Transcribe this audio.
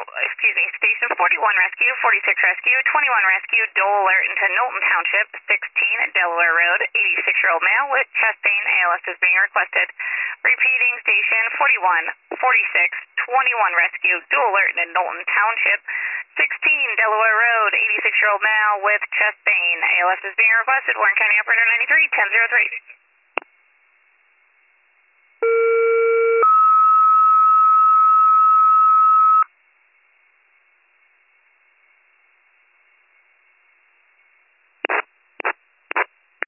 Station 41 Rescue, 46 Rescue, 21 Rescue, Dole alert into Knowlton Township, 16 Delaware Road, 86-year-old male with chest pain, ALS is being requested. Repeating, Station 41, 46, 21 Rescue, Dole alert into Knowlton Township, 16 Delaware Road, 86-year-old male with chest pain, ALS is being requested. Warren County Operator 93, 1003.